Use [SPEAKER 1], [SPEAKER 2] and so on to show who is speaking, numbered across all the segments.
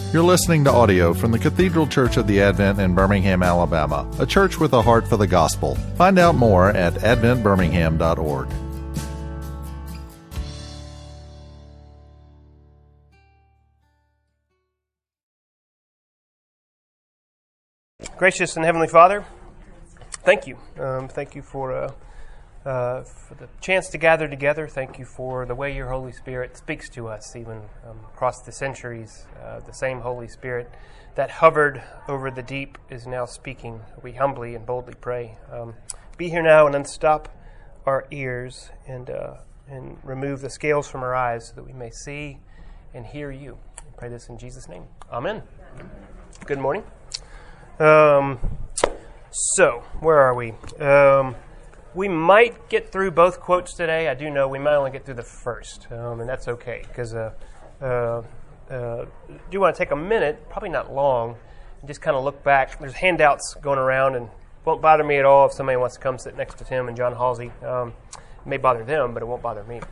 [SPEAKER 1] You're listening to audio from the Cathedral Church of the Advent in Birmingham, Alabama, a church with a heart for the gospel. Find out more at adventbirmingham.org.
[SPEAKER 2] Gracious and Heavenly Father, thank you. Thank you for the chance to gather together. Thank you for the way your Holy Spirit speaks to us, even across the centuries. The same Holy Spirit that hovered over the deep is now speaking. We humbly and boldly pray. Be here now and unstop our ears and remove the scales from our eyes so that we may see and hear you. I pray this in Jesus' name. Amen. Good morning. So, where are we? We might get through both quotes today. I do know we might only get through the first, and that's okay, because do want to take a minute, probably not long, and just kind of look back. There's handouts going around, and it won't bother me at all if somebody wants to come sit next to Tim and John Halsey. It may bother them, but it won't bother me.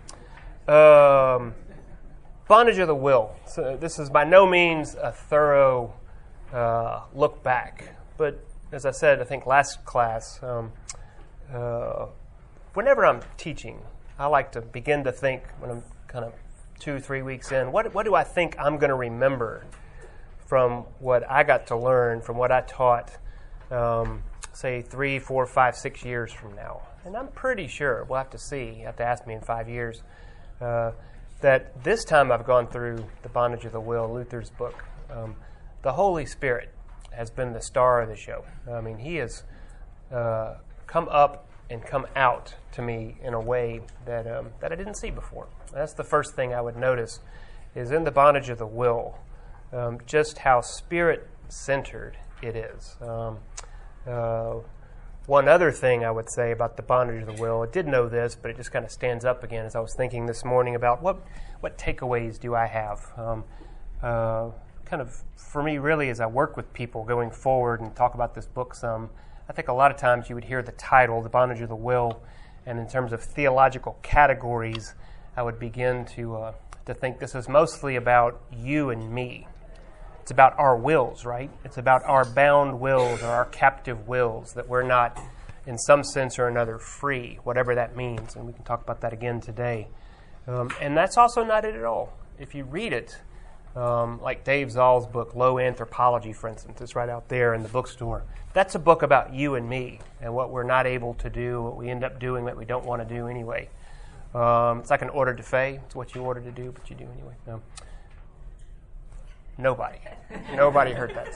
[SPEAKER 2] Bondage of the will. So this is by no means a thorough look back, but as I said, I think last class, whenever I'm teaching, I like to begin to think when I'm kind of 2-3 weeks in, what do I think I'm going to remember from what I got to learn, from what I taught, say 3, 4, 5, 6 years from now. And I'm pretty sure, we'll have to see, you have to ask me in 5 years, that this time I've gone through The Bondage of the Will, Luther's book. The Holy Spirit has been the star of the show. I mean, he has come up and come out to me in a way that I didn't see before. That's the first thing I would notice, is in The Bondage of the Will, just how Spirit-centered it is. One other thing I would say about The Bondage of the Will, I did know this, but it just kind of stands up again as I was thinking this morning about what takeaways do I have. Kind of, for me, really, as I work with people going forward and talk about this book some, I think a lot of times you would hear the title, The Bondage of the Will, and in terms of theological categories, I would begin to think this is mostly about you and me. It's about our wills, right? It's about our bound wills or our captive wills, that we're not, in some sense or another, free, whatever that means, and we can talk about that again today. And that's also not it at all. If you read it, like Dave Zoll's book, Low Anthropology, for instance, it's right out there in the bookstore. That's a book about you and me and what we're not able to do, what we end up doing that we don't want to do anyway. It's like an ordre de fait. It's what you order to do, but you do anyway. Nobody heard that.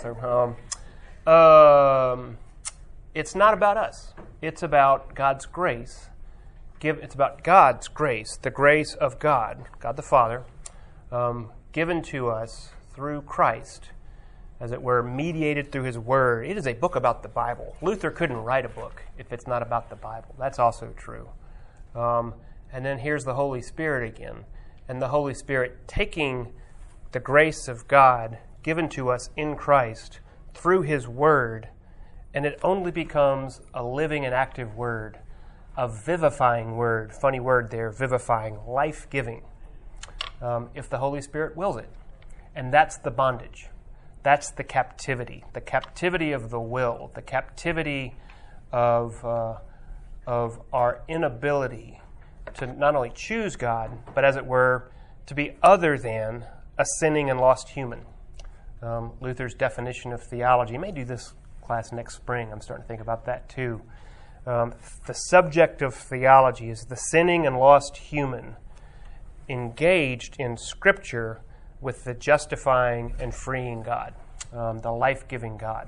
[SPEAKER 2] So it's not about us. It's about God's grace. It's about God's grace, the grace of God, God the Father, given to us through Christ, as it were, mediated through His Word. It is a book about the Bible. Luther couldn't write a book if it's not about the Bible. That's also true. And then here's the Holy Spirit again, and the Holy Spirit taking the grace of God given to us in Christ through His Word, and it only becomes a living and active Word, a vivifying Word. Funny word there, vivifying, life-giving. If the Holy Spirit wills it. And that's the bondage. That's the captivity of the will, the captivity of our inability to not only choose God, but as it were, to be other than a sinning and lost human. Luther's definition of theology. I may do this class next spring. I'm starting to think about that too. The subject of theology is the sinning and lost human engaged in Scripture with the justifying and freeing God, the life-giving God.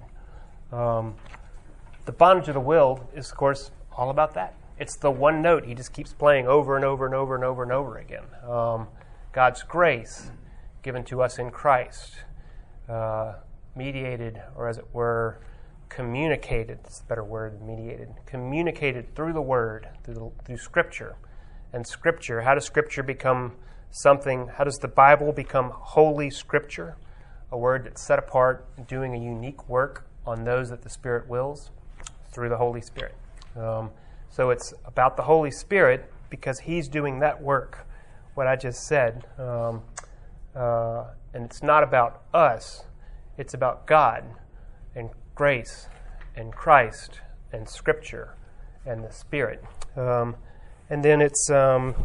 [SPEAKER 2] The Bondage of the Will is, of course, all about that. It's the one note he just keeps playing over and over and over and over and over again. God's grace given to us in Christ, mediated, or as it were, communicated, it's a better word than mediated, communicated through the Word, through Scripture. And Scripture, how does Scripture become something, how does the Bible become Holy Scripture? A word that's set apart, doing a unique work on those that the Spirit wills through the Holy Spirit. So it's about the Holy Spirit because He's doing that work, what I just said. And And it's not about us. It's about God and grace and Christ and Scripture and the Spirit. And then it's about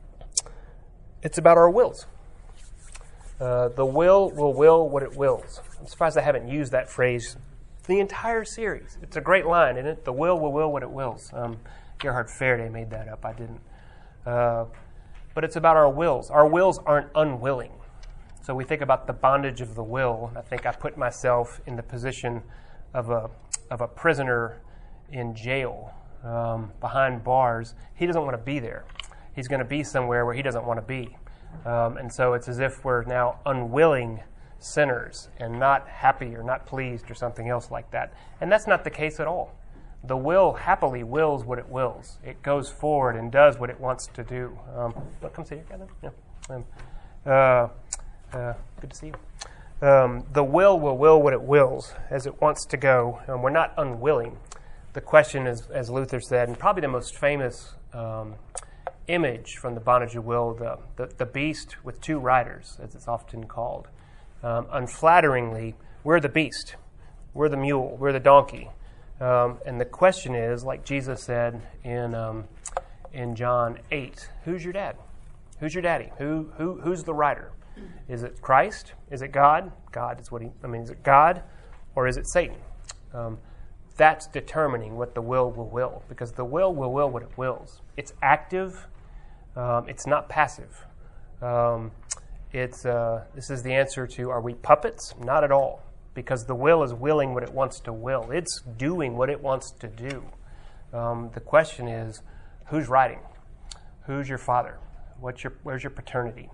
[SPEAKER 2] our wills. The will what it wills. I'm surprised I haven't used that phrase the entire series. It's a great line, isn't it? The will what it wills. Gerhard Faraday made that up. I didn't. But it's about our wills. Our wills aren't unwilling. So we think about the bondage of the will. I think I put myself in the position of a prisoner in jail behind bars. He doesn't want to be there. He's going to be somewhere where he doesn't want to be. And so it's as if we're now unwilling sinners and not happy or not pleased or something else like that. And that's not the case at all. The will happily wills what it wills. It goes forward and does what it wants to do. Come sit here, Kevin. Yeah. Good to see you. The will what it wills as it wants to go. We're not unwilling. The question is, as Luther said, and probably the most famous image from the bondage of will, the beast with two riders, as it's often called. Unflatteringly, we're the beast. We're the mule. We're the donkey. And the question is, like Jesus said in John 8, who's your dad? Who's your daddy? Who's the rider? Is it Christ? Is it God? God is is it God or is it Satan? That's determining what the will, because the will what it wills. It's active. It's not passive. This is the answer to, are we puppets? Not at all. Because the will is willing what it wants to will. It's doing what it wants to do. The question is, who's riding? Who's your father? Where's your paternity?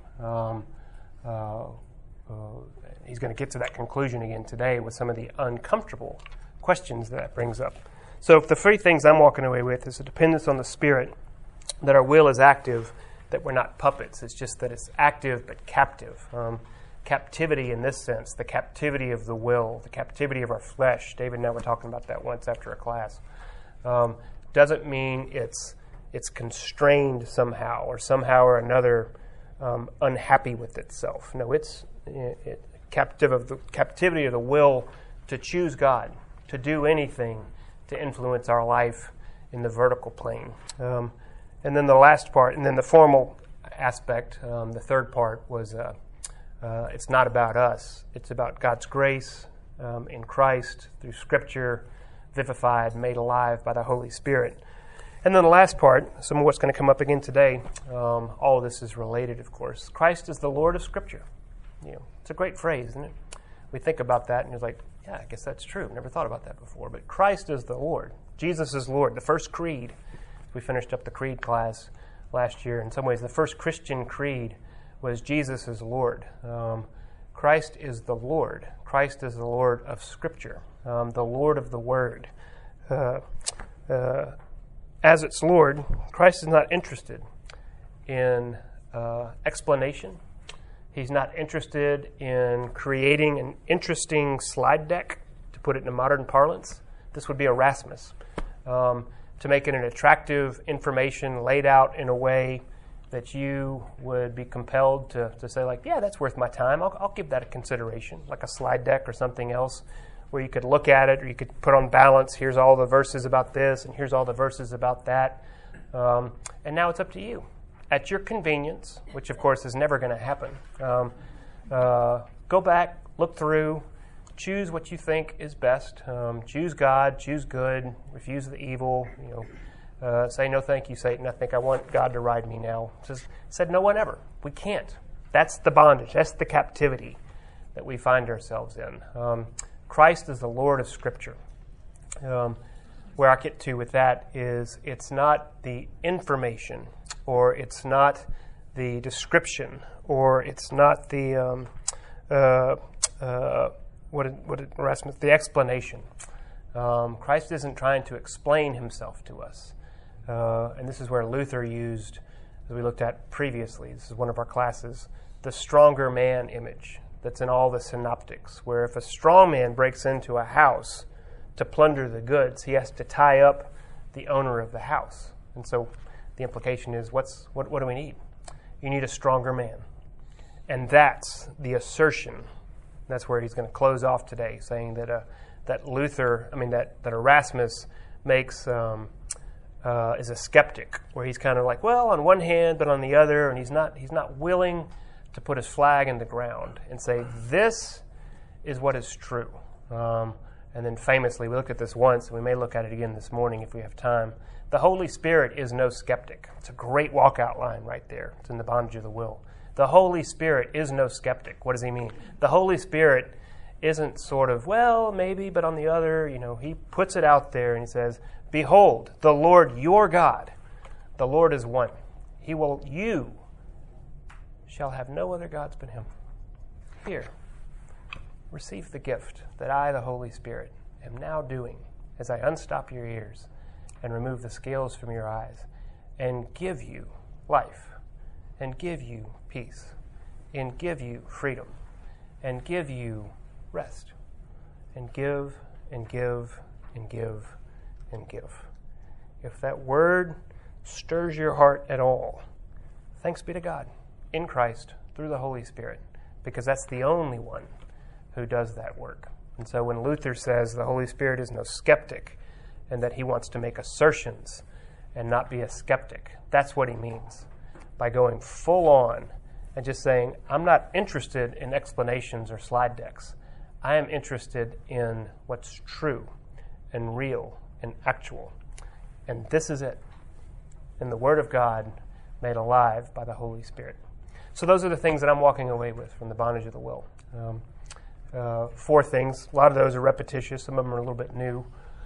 [SPEAKER 2] He's going to get to that conclusion again today with some of the uncomfortable questions that brings up. So if the three things I'm walking away with is a dependence on the Spirit, that our will is active, that we're not puppets. It's just that it's active but captive. Captivity in this sense, the captivity of the will, the captivity of our flesh. David and I were talking about that once after a class. Doesn't mean it's constrained somehow or another unhappy with itself. No, it's captivity of the will to choose God, to do anything to influence our life in the vertical plane. And then the last part, and then the formal aspect, the third part was it's not about us. It's about God's grace in Christ through Scripture, vivified, made alive by the Holy Spirit. And then the last part, some of what's going to come up again today, all of this is related, of course. Christ is the Lord of Scripture. It's a great phrase, isn't it? We think about that and you're like, yeah, I guess that's true. Never thought about that before. But Christ is the Lord. Jesus is Lord. The first creed, we finished up the creed class last year. In some ways, the first Christian creed was Jesus is Lord. Christ is the Lord. Christ is the Lord of Scripture, the Lord of the Word. As its Lord, Christ is not interested in explanation. He's not interested in creating an interesting slide deck, to put it in modern parlance. This would be Erasmus. To make it an attractive information laid out in a way that you would be compelled to say, like, yeah, that's worth my time. I'll give that a consideration, like a slide deck or something else, where you could look at it or you could put on balance. Here's all the verses about this and here's all the verses about that. And now it's up to you. At your convenience, which of course is never going to happen, go back, look through, choose what you think is best. Choose God, choose good, refuse the evil. Say no thank you, Satan. I think I want God to ride me now. Said no one ever. We can't. That's the bondage. That's the captivity that we find ourselves in. Christ is the Lord of Scripture. Where I get to with that is it's not the information, or it's not the description, or it's not the the explanation. Christ isn't trying to explain himself to us. And this is where Luther used, as we looked at previously, this is one of our classes, the stronger man image that's in all the synoptics, where if a strong man breaks into a house to plunder the goods, he has to tie up the owner of the house. And so the implication is, what do we need? You need a stronger man. And that's the assertion. That's where he's going to close off today, saying that that Erasmus makes is a skeptic, where he's kind of like, well, on one hand, but on the other, and he's not willing to put his flag in the ground and say, this is what is true. And then famously, we looked at this once, and we may look at it again this morning if we have time. The Holy Spirit is no skeptic. It's a great walkout line right there. It's in the Bondage of the Will. The Holy Spirit is no skeptic. What does he mean? The Holy Spirit isn't sort of, well, maybe, but on the other, he puts it out there and he says, behold, the Lord your God, the Lord is one. You shall have no other gods but him. Here, receive the gift that I, the Holy Spirit, am now doing as I unstop your ears and remove the scales from your eyes and give you life and give you peace and give you freedom and give you rest and give and give and give and give. If that word stirs your heart at all, thanks be to God in Christ through the Holy Spirit, because that's the only one who does that work. And so when Luther says the Holy Spirit is no skeptic and that he wants to make assertions and not be a skeptic, that's what he means by going full on and just saying, I'm not interested in explanations or slide decks. I am interested in what's true and real and actual. And this is it. In the Word of God made alive by the Holy Spirit. So those are the things that I'm walking away with from the Bondage of the Will. 4 things. A lot of those are repetitious. Some of them are a little bit new.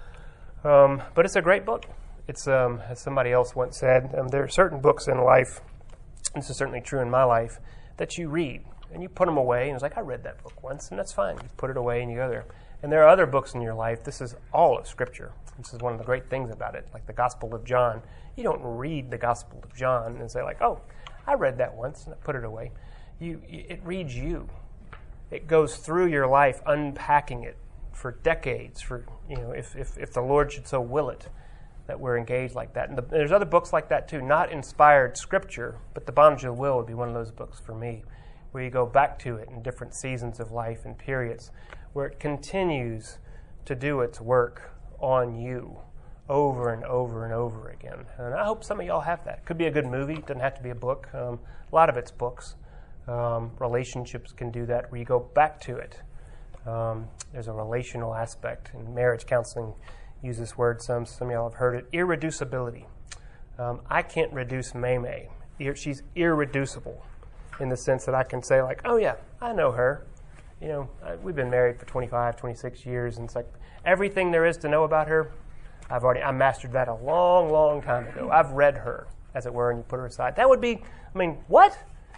[SPEAKER 2] But it's a great book. It's, as somebody else once said, there are certain books in life, this is certainly true in my life, that you read and you put them away. And it's like, I read that book once, and that's fine. You put it away and you go there. And there are other books in your life. This is all of Scripture. This is one of the great things about it, like the Gospel of John. You don't read the Gospel of John and say like, oh, I read that once and I put it away. It reads you. It goes through your life, unpacking it for decades. For if the Lord should so will it, that we're engaged like that. And there's other books like that too, not inspired Scripture, but the Bondage of the Will would be one of those books for me, where you go back to it in different seasons of life and periods, where it continues to do its work on you over and over and over again. And I hope some of y'all have that. It could be a good movie. It doesn't have to be a book. A lot of it's books. Relationships can do that, where you go back to it. There's a relational aspect, and marriage counseling use this word. Some of y'all have heard it. Irreducibility. I can't reduce May. She's irreducible in the sense that I can say like, oh yeah, I know her. We've been married for 25, 26 years, and it's like everything there is to know about her, I mastered that a long, long time ago. I've read her, as it were, and you put her aside. That would be, what?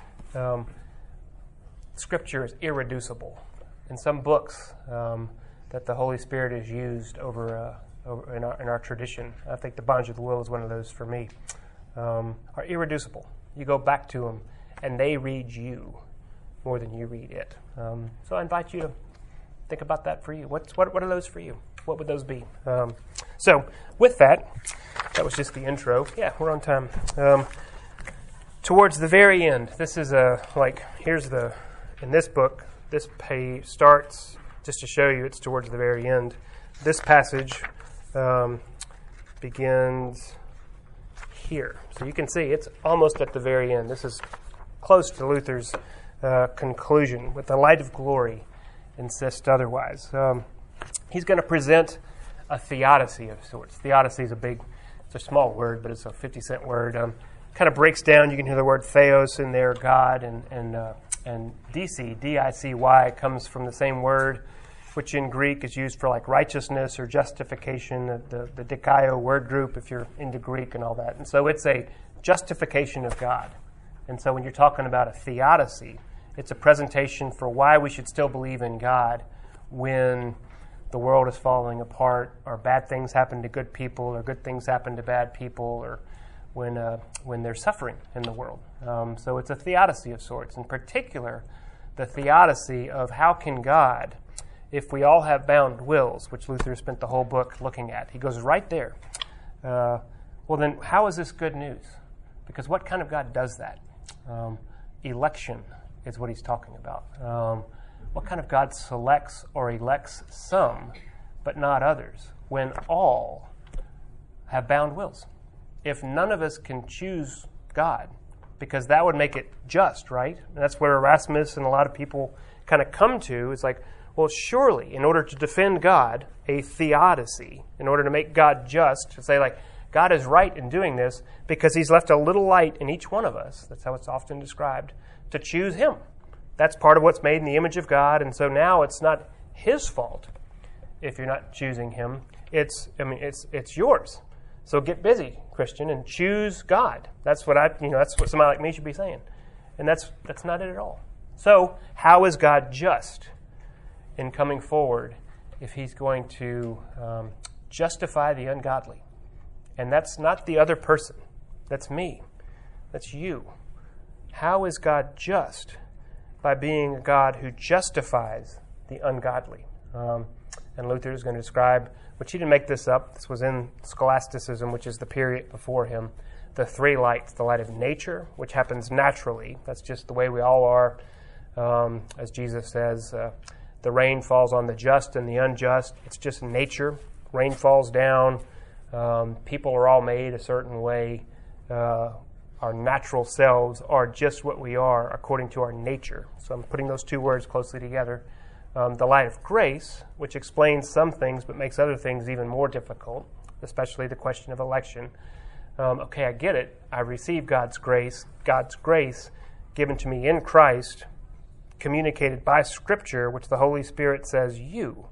[SPEAKER 2] Scripture is irreducible. In some books that the Holy Spirit has used over in our tradition, I think the Bondage of the Will is one of those for me, are irreducible. You go back to them, and they read you more than you read it. So I invite you to think about that for you. What are those for you? What would those be? So with that was just the intro. Yeah, we're on time. Towards the very end, this is in this book, this page starts, just to show you it's towards the very end. This passage begins here. So you can see it's almost at the very end. This is close to Luther's conclusion, with the light of glory insists otherwise. He's going to present a theodicy of sorts. Theodicy is it's a small word, but it's a 50-cent word. Kind of breaks down. You can hear the word theos in there, God, and D-I-C-Y, comes from the same word, which in Greek is used for like righteousness or justification, the dikaio word group, if you're into Greek and all that. And so it's a justification of God. And so when you're talking about a theodicy, it's a presentation for why we should still believe in God when the world is falling apart, or bad things happen to good people, or good things happen to bad people, or when there's suffering in the world. So it's a theodicy of sorts. In particular, the theodicy of how can God, if we all have bound wills, which Luther spent the whole book looking at, he goes right there. Well, then how is this good news? Because what kind of God does that? Election is what he's talking about. What kind of God selects or elects some, but not others, when all have bound wills? If none of us can choose God, because that would make it just, right? And that's where Erasmus and a lot of people kind of come to. It's like, well, surely, in order to defend God, a theodicy, in order to make God just, to say, like, God is right in doing this because he's left a little light in each one of us. That's how it's often described, to choose him. That's part of what's made in the image of God, and so now it's not his fault if you're not choosing him. It's yours. So get busy, Christian, and choose God. That's what that's what somebody like me should be saying. And that's not it at all. So how is God just in coming forward if he's going to justify the ungodly? And that's not the other person. That's me. That's you. How is God just? By being a God who justifies the ungodly. And Luther is going to describe, which he didn't make this up, this was in scholasticism, which is the period before him, the three lights: the light of nature, which happens naturally. That's just the way we all are. As Jesus says, the rain falls on the just and the unjust. It's just nature. Rain falls down. People are all made a certain way. Our natural selves are just what we are according to our nature. So I'm putting those two words closely together. The light of grace, which explains some things but makes other things even more difficult, especially the question of election. Okay, I get it. I receive God's grace given to me in Christ, communicated by Scripture, which the Holy Spirit says, you,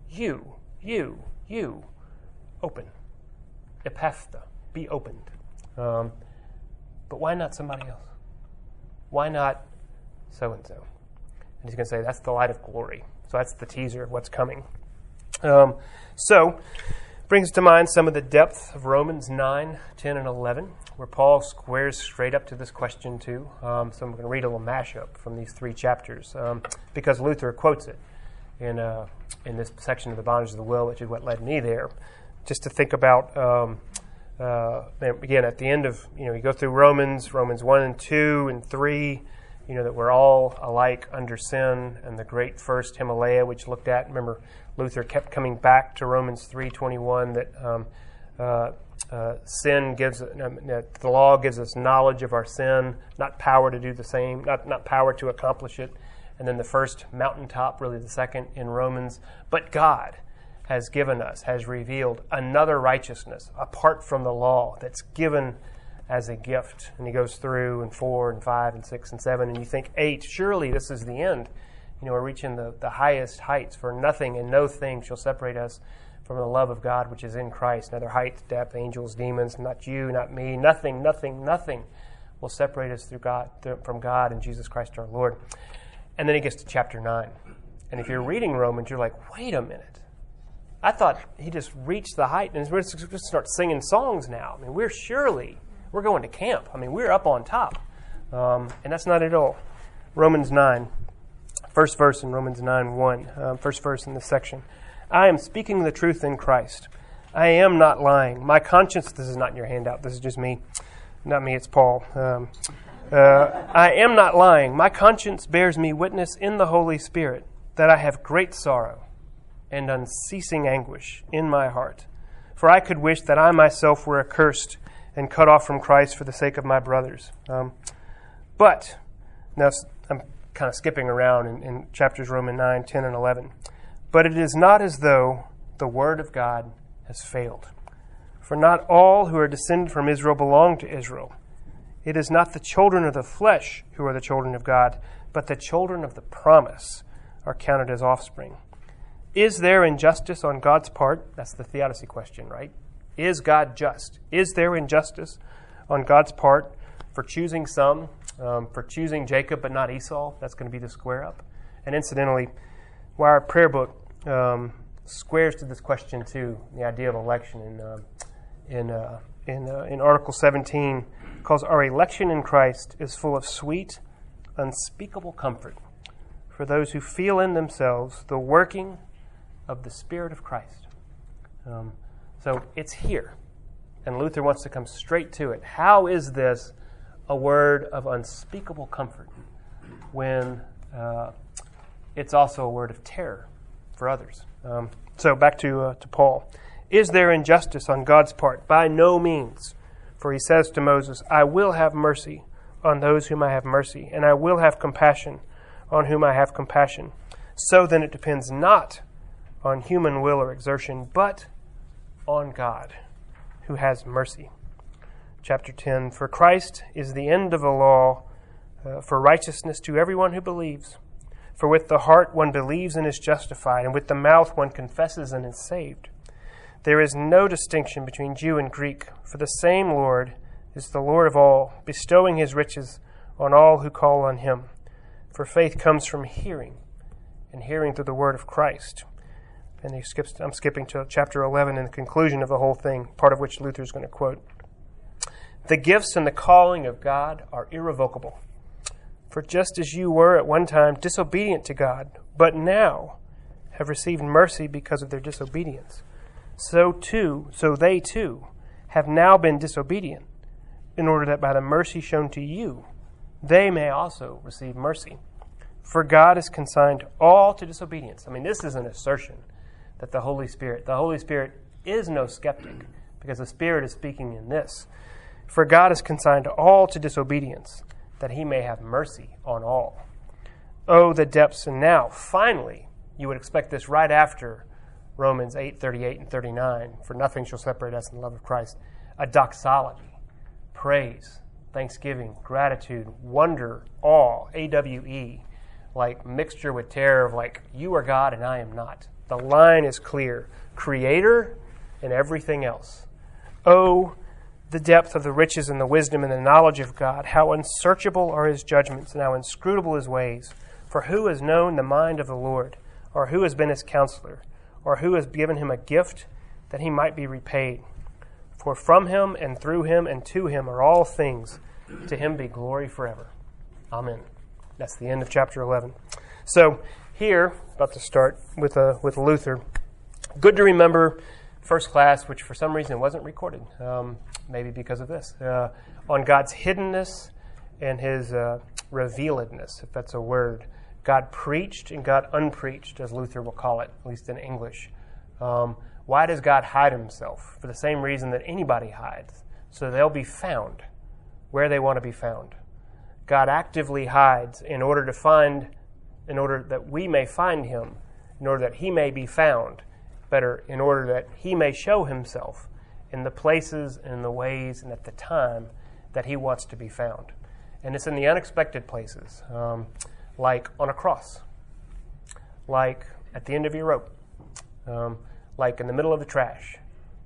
[SPEAKER 2] open. Ephphatha, be opened. But why not somebody else? Why not so-and-so? And he's going to say, that's the light of glory. So that's the teaser of what's coming. So, brings to mind some of the depth of Romans 9, 10, and 11, where Paul squares straight up to this question too. So I'm going to read a little mashup from these three chapters, because Luther quotes it in this section of the bondage of the will, which is what led me there, just to think about, again, at the end of, you go through Romans 1 and 2 and 3, that we're all alike under sin, and the great first Himalaya, which looked at, remember, Luther kept coming back to Romans 3:21, that sin gives, that the law gives us knowledge of our sin, not power to do the same, not power to accomplish it. And then the first mountaintop, really the second in Romans, but God has given us, has revealed another righteousness apart from the law that's given as a gift. And he goes through in 4 and 5 and 6 and 7, and you think 8, surely this is the end. We're reaching the highest heights, for nothing and no thing shall separate us from the love of God which is in Christ. Neither height, depth, angels, demons, not you, not me, nothing will separate us from God and Jesus Christ our Lord. And then he gets to chapter 9. And if you're reading Romans, you're like, wait a minute. I thought he just reached the height, and we're just going to start singing songs now. We're going to camp. We're up on top. And that's not at all. Romans 9, first verse in Romans 9:1, first verse in this section. I am speaking the truth in Christ. I am not lying. My conscience, this is not in your handout, this is just me. Not me, it's Paul. I am not lying. My conscience bears me witness in the Holy Spirit that I have great sorrow and unceasing anguish in my heart. For I could wish that I myself were accursed and cut off from Christ for the sake of my brothers. But, now I'm kind of skipping around in chapters Romans 9, 10, and 11. But it is not as though the word of God has failed. For not all who are descended from Israel belong to Israel. It is not the children of the flesh who are the children of God, but the children of the promise are counted as offspring. Is there injustice on God's part? That's the theodicy question, right? Is God just? Is there injustice on God's part for choosing some, for choosing Jacob but not Esau? That's going to be the square up. And incidentally, why our prayer book squares to this question too, the idea of election in Article 17, because our election in Christ is full of sweet, unspeakable comfort for those who feel in themselves the working of the Spirit of Christ. So it's here, and Luther wants to come straight to it. How is this a word of unspeakable comfort? when it's also a word of terror for others. So back to Paul. Is there injustice on God's part? By no means. For he says to Moses, I will have mercy on those whom I have mercy, and I will have compassion on whom I have compassion. So then it depends not on human will or exertion, but on God, who has mercy. Chapter 10, for Christ is the end of the law for righteousness to everyone who believes. For with the heart one believes and is justified, and with the mouth one confesses and is saved. There is no distinction between Jew and Greek, for the same Lord is the Lord of all, bestowing his riches on all who call on him. For faith comes from hearing, and hearing through the word of Christ. And I'm skipping to chapter 11 and the conclusion of the whole thing, part of which Luther is going to quote. The gifts and the calling of God are irrevocable. For just as you were at one time disobedient to God, but now have received mercy because of their disobedience, so they too have now been disobedient, in order that by the mercy shown to you, they may also receive mercy. For God has consigned all to disobedience. I mean, this is an assertion that the Holy Spirit is no skeptic, because the Spirit is speaking in this. For God has consigned all to disobedience, that he may have mercy on all. Oh, the depths. And now, finally, you would expect this right after Romans 8:38 and 39, for nothing shall separate us from the love of Christ. A doxology, praise, thanksgiving, gratitude, wonder, awe, AWE, like mixture with terror of like, you are God and I am not. The line is clear. Creator and everything else. Oh, the depth of the riches and the wisdom and the knowledge of God. How unsearchable are his judgments and how inscrutable his ways. For who has known the mind of the Lord? Or who has been his counselor? Or who has given him a gift that he might be repaid? For from him and through him and to him are all things. To him be glory forever. Amen. That's the end of chapter 11. So here, about to start with Luther. Good to remember first class, which for some reason wasn't recorded, maybe because of this, on God's hiddenness and his revealedness, if that's a word. God preached and God unpreached, as Luther will call it, at least in English. Why does God hide himself? For the same reason that anybody hides, so they'll be found where they want to be found. God actively hides in order that we may find him, in order that he may be found, better, in order that he may show himself in the places and in the ways and at the time that he wants to be found. And it's in the unexpected places, like on a cross, like at the end of your rope, like in the middle of the trash.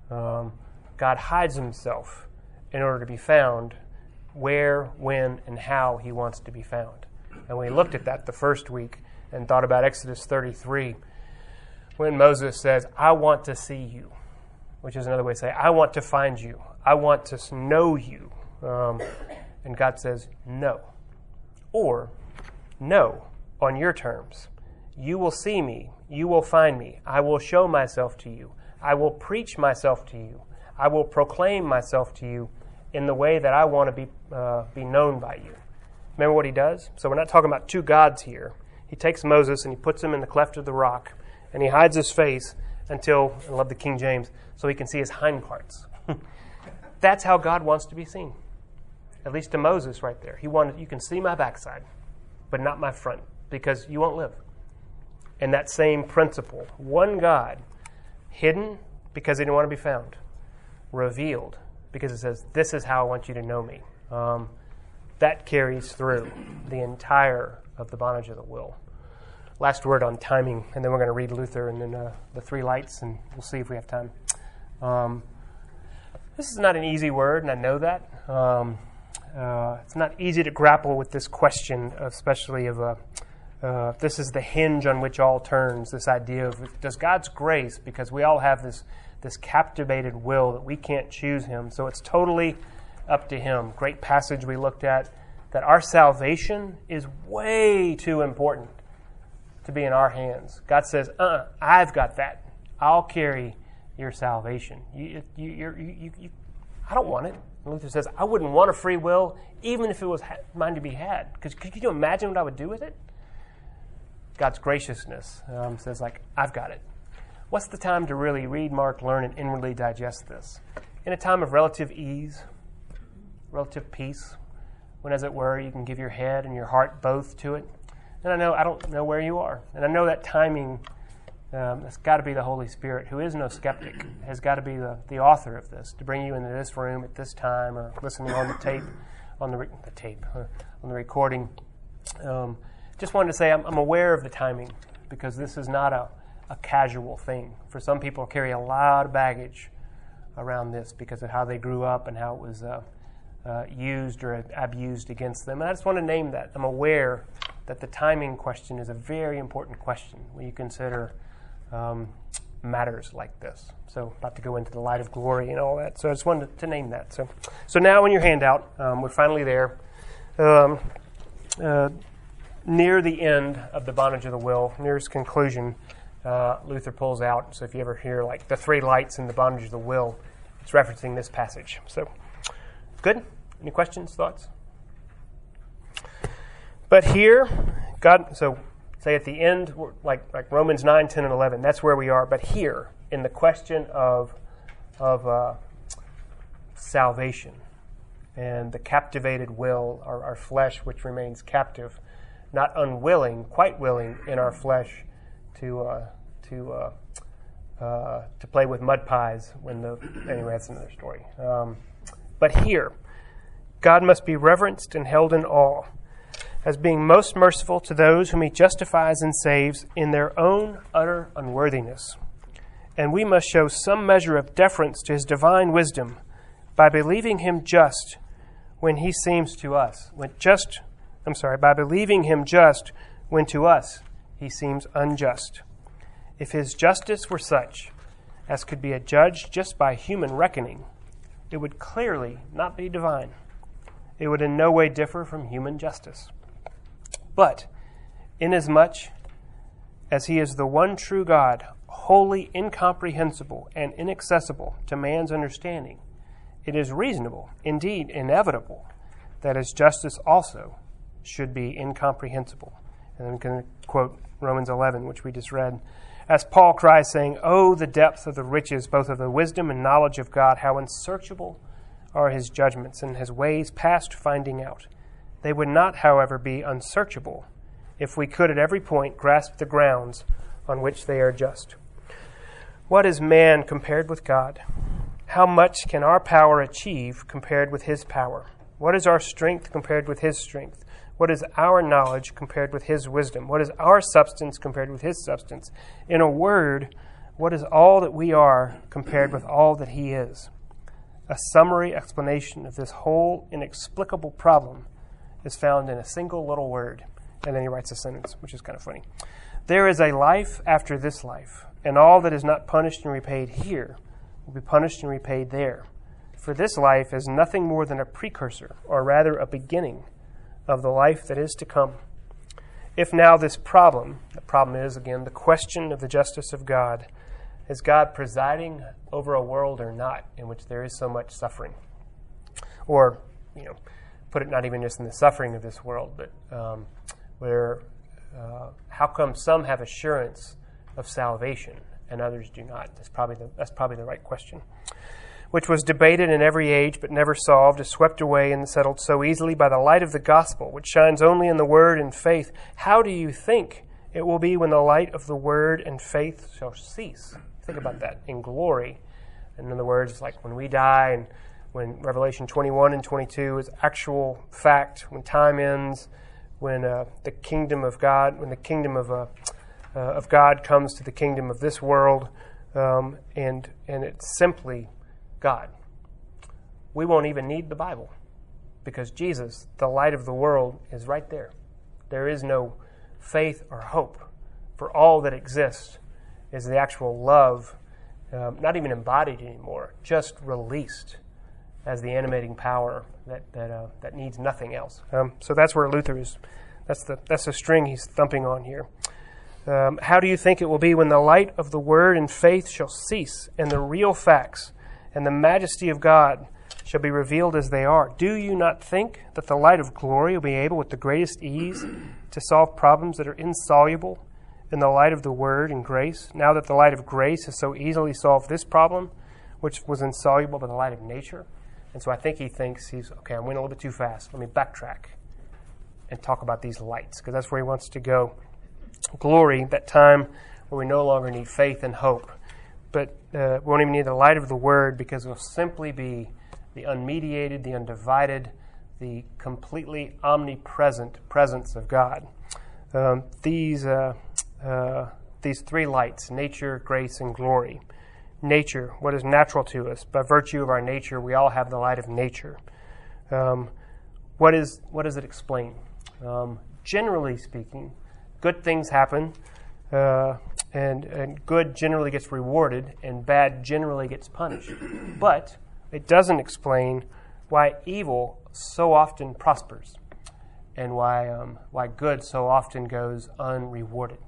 [SPEAKER 2] God hides himself in order to be found where, when, and how he wants to be found. And we looked at that the first week and thought about Exodus 33, when Moses says, I want to see you, which is another way to say, I want to find you. I want to know you. And God says, no. Or, no, on your terms. You will see me. You will find me. I will show myself to you. I will preach myself to you. I will proclaim myself to you in the way that I want to be known by you. Remember what he does? So we're not talking about two gods here. He takes Moses and he puts him in the cleft of the rock, and he hides his face until, I love the King James, so he can see his hind parts. That's how God wants to be seen. At least to Moses right there. You can see my backside, but not my front, because you won't live. And that same principle, one God, hidden because he didn't want to be found, revealed because it says, this is how I want you to know me. That carries through the entire of the bondage of the will. Last word on timing, and then we're going to read Luther and then the three lights, and we'll see if we have time. This is not an easy word, and I know that. It's not easy to grapple with this question, especially of this is the hinge on which all turns, this idea of, does God's grace, because we all have this captivated will that we can't choose him, so it's totally up to him. Great passage we looked at, that our salvation is way too important to be in our hands. God says, I've got that. I'll carry your salvation. I don't want it. And Luther says, I wouldn't want a free will even if it was mine to be had. Because could you imagine what I would do with it? God's graciousness says, like, I've got it. What's the time to really read, mark, learn, and inwardly digest this? In a time of relative ease, relative peace, when, as it were, you can give your head and your heart both to it. And I don't know where you are. And I know that timing, it's got to be the Holy Spirit, who is no skeptic, has got to be the author of this, to bring you into this room at this time, or listening on the tape, on the recording. Just wanted to say I'm aware of the timing, because this is not a casual thing. For some people, carry a lot of baggage around this because of how they grew up and how it was used or abused against them. And I just want to name that. I'm aware that the timing question is a very important question when you consider matters like this. So about to go into the light of glory and all that. So I just wanted to name that. So now in your handout, we're finally there. Near the end of the bondage of the will, near its conclusion, Luther pulls out. So if you ever hear like the three lights in the bondage of the will, it's referencing this passage. So good? Any questions, thoughts? But here, God, so say at the end, like Romans 9, 10, and 11, that's where we are. But here, in the question of salvation and the captivated will, our flesh which remains captive, not unwilling, quite willing in our flesh to play with mud pies anyway, that's another story. But here, God must be reverenced and held in awe as being most merciful to those whom he justifies and saves in their own utter unworthiness. And we must show some measure of deference to his divine wisdom by believing him just when he seems to us, by believing him just when to us he seems unjust. If his justice were such as could be adjudged just by human reckoning, it would clearly not be divine. It would in no way differ from human justice. But inasmuch as he is the one true God, wholly incomprehensible and inaccessible to man's understanding, it is reasonable, indeed inevitable, that his justice also should be incomprehensible. And I'm going to quote Romans 11, which we just read. As Paul cries, saying, "Oh, the depth of the riches, both of the wisdom and knowledge of God, how unsearchable are his judgments and his ways past finding out. They would not, however, be unsearchable if we could at every point grasp the grounds on which they are just. What is man compared with God? How much can our power achieve compared with his power? What is our strength compared with his strength? What is our knowledge compared with his wisdom? What is our substance compared with his substance? In a word, what is all that we are compared with all that he is?" A summary explanation of this whole inexplicable problem is found in a single little word. And then he writes a sentence, which is kind of funny. "There is a life after this life, and all that is not punished and repaid here will be punished and repaid there. For this life is nothing more than a precursor, or rather a beginning, of the life that is to come. If now this problem," the problem is, again, the question of the justice of God, is God presiding over a world or not in which there is so much suffering? Or, put it not even just in the suffering of this world, but how come some have assurance of salvation and others do not? That's probably the right question. Which was debated in every age but never solved, is swept away and settled so easily by the light of the gospel, which shines only in the word and faith. How do you think it will be when the light of the word and faith shall cease? Think about that. In glory. In other words, like when we die and when Revelation 21 and 22 is actual fact, when time ends, when the kingdom of God, when the kingdom of God comes to the kingdom of this world, and it's simply God. We won't even need the Bible because Jesus, the light of the world, is right there. There is no faith or hope, for all that exists is the actual love, not even embodied anymore, just released as the animating power that needs nothing else. So that's where Luther is. That's the string he's thumping on here. How do you think it will be when the light of the word and faith shall cease, and the real facts and the majesty of God shall be revealed as they are. Do you not think that the light of glory will be able with the greatest ease to solve problems that are insoluble in the light of the word and grace, now that the light of grace has so easily solved this problem, which was insoluble by the light of nature? And so I think he thinks okay, I went a little bit too fast. Let me backtrack and talk about these lights, because that's where he wants to go. Glory, that time where we no longer need faith and hope, but we won't even need the light of the word, because it will simply be the unmediated, the undivided, the completely omnipresent presence of God. These three lights, nature, grace, and glory. Nature, what is natural to us. By virtue of our nature, we all have the light of nature. What does it explain? Generally speaking, good things happen, and good generally gets rewarded, and bad generally gets punished. But it doesn't explain why evil so often prospers, and why good so often goes unrewarded.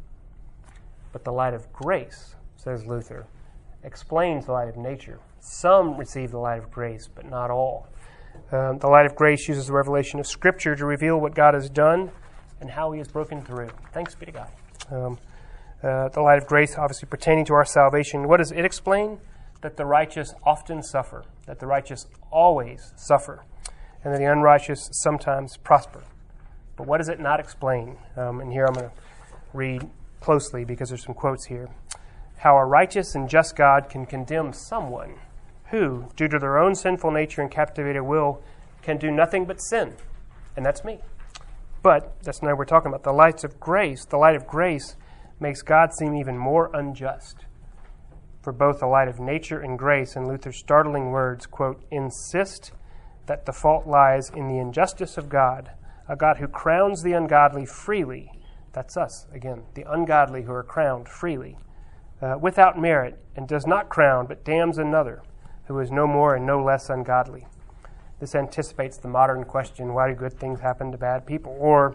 [SPEAKER 2] But the light of grace, says Luther, explains the light of nature. Some receive the light of grace, but not all. The light of grace uses the revelation of Scripture to reveal what God has done and how He has broken through. Thanks be to God. The light of grace, obviously pertaining to our salvation. What does it explain? That the righteous often suffer, that the righteous always suffer, and that the unrighteous sometimes prosper. But what does it not explain? And here I'm going to read closely, because there's some quotes here. How a righteous and just God can condemn someone who, due to their own sinful nature and captivated will, can do nothing but sin. And that's me. But that's not what we're talking about. The light of grace makes God seem even more unjust. For both the light of nature and grace, in Luther's startling words, quote, insist that the fault lies in the injustice of God, a God who crowns the ungodly freely. That's us, again, the ungodly who are crowned freely, without merit, and does not crown, but damns another, who is no more and no less ungodly. This anticipates the modern question, why do good things happen to bad people? Or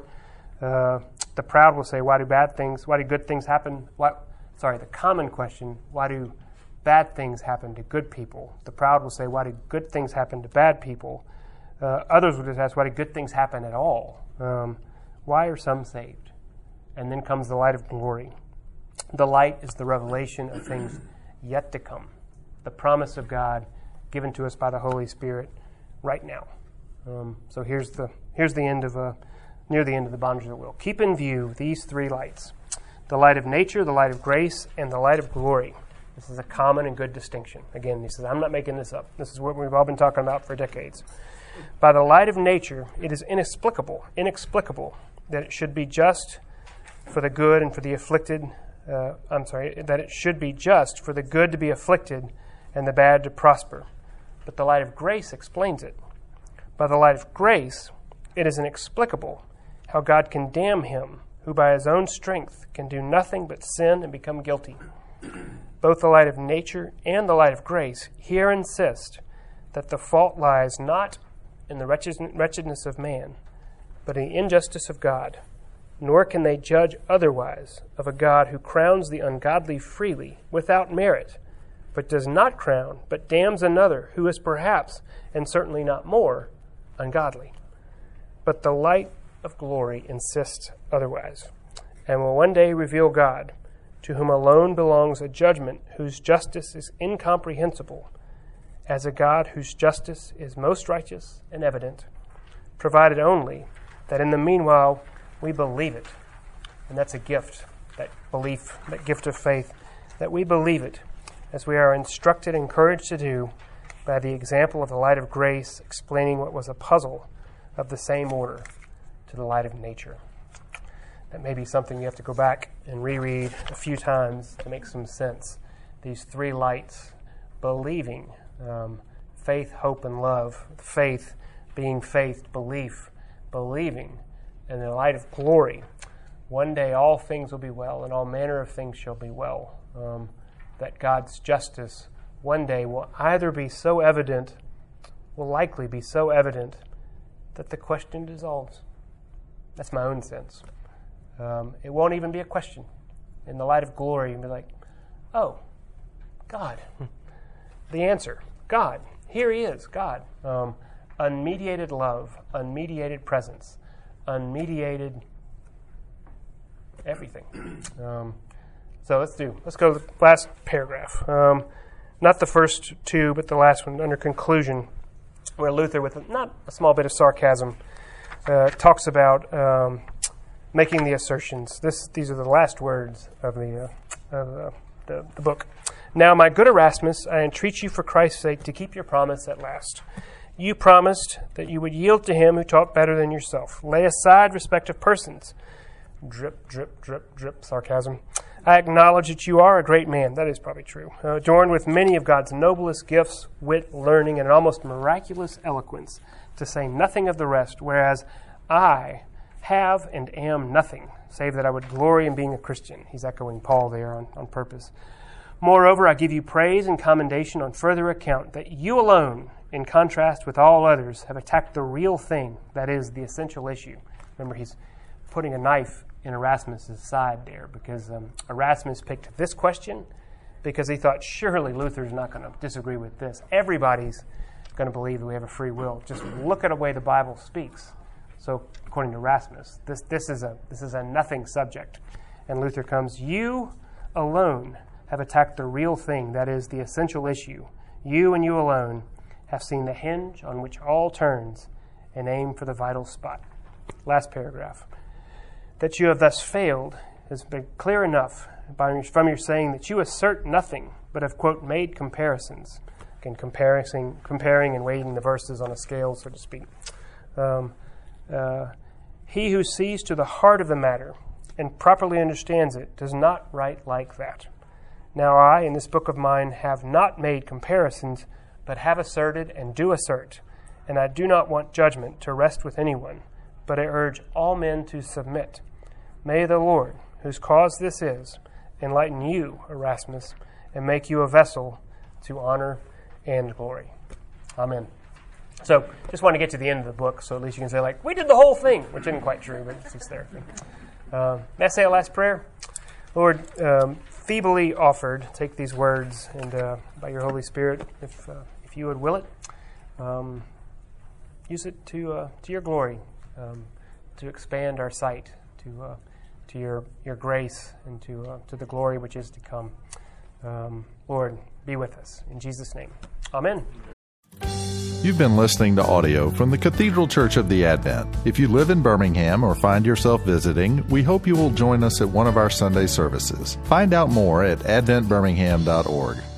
[SPEAKER 2] the proud will say, why do good things happen? The common question, why do bad things happen to good people? The proud will say, why do good things happen to bad people? Others will just ask, why do good things happen at all? Why are some saved? And then comes the light of glory. The light is the revelation of things yet to come, the promise of God given to us by the Holy Spirit right now. So here's the end of near the end of the bondage of the will. Keep in view these three lights: the light of nature, the light of grace, and the light of glory. This is a common and good distinction. Again, he says, I'm not making this up. This is what we've all been talking about for decades. By the light of nature, it is inexplicable that it should be just for the good and for the afflicted. That it should be just for the good to be afflicted and the bad to prosper. But the light of grace explains it. By the light of grace, it is inexplicable how God can damn him who by his own strength can do nothing but sin and become guilty. Both the light of nature and the light of grace here insist that the fault lies not in the wretchedness of man, but in the injustice of God. Nor can they judge otherwise of a God who crowns the ungodly freely, without merit, but does not crown, but damns another who is perhaps, and certainly not more, ungodly. But the light of glory insists otherwise, and will one day reveal God, to whom alone belongs a judgment whose justice is incomprehensible, as a God whose justice is most righteous and evident, provided only that in the meanwhile we believe it. And that's a gift, that belief, that gift of faith, that we believe it, as we are instructed and encouraged to do by the example of the light of grace, explaining what was a puzzle of the same order to the light of nature. That may be something you have to go back and reread a few times to make some sense. These three lights: believing, faith, hope, and love. Faith being faith, belief, believing, and the light of glory. One day all things will be well, and all manner of things shall be well. That God's justice one day will either be so evident, will likely be so evident, that the question dissolves. That's my own sense. It won't even be a question. In the light of glory, you'll be like, oh, God. The answer, God. here he is, God. Unmediated love, unmediated presence, unmediated everything. So let's go to the last paragraph. Not the first two, but the last one, under conclusion, where Luther, with not a small bit of sarcasm, talks about making the assertions. These are the last words of the book. Now, my good Erasmus, I entreat you for Christ's sake to keep your promise at last. You promised that you would yield to him who taught better than yourself. Lay aside respect of persons. Drip, drip, drip, drip, sarcasm. I acknowledge that you are a great man. That is probably true. Adorned with many of God's noblest gifts, wit, learning, and an almost miraculous eloquence, to say nothing of the rest, whereas I have and am nothing, save that I would glory in being a Christian. He's echoing Paul there on purpose. Moreover, I give you praise and commendation on further account that you alone, in contrast with all others, have attacked the real thing, that is, the essential issue. Remember, he's putting a knife in Erasmus' side there, because Erasmus picked this question because he thought, surely Luther's not going to disagree with this. Everybody's going to believe that we have a free will. Just look at the way the Bible speaks. So, according to Erasmus, this is a nothing subject. And Luther comes, you alone have attacked the real thing, that is, the essential issue. You and you alone have seen the hinge on which all turns and aim for the vital spot. Last paragraph. That you have thus failed has been clear enough from your saying that you assert nothing, but have, quote, made comparisons. Again, comparing and weighing the verses on a scale, so to speak. He who sees to the heart of the matter and properly understands it does not write like that. Now I, in this book of mine, have not made comparisons, but have asserted and do assert, and I do not want judgment to rest with anyone, but I urge all men to submit. May the Lord, whose cause this is, enlighten you, Erasmus, and make you a vessel to honor and glory. Amen. So, just want to get to the end of the book, so at least you can say, like, we did the whole thing, which isn't quite true, but it's there. May I say a last prayer? Lord, feebly offered, take these words, and by your Holy Spirit, if you would will it, use it to your glory, to expand our sight, to your grace, and to the glory which is to come. Lord, be with us. In Jesus' name. Amen.
[SPEAKER 1] You've been listening to audio from the Cathedral Church of the Advent. If you live in Birmingham or find yourself visiting, we hope you will join us at one of our Sunday services. Find out more at adventbirmingham.org.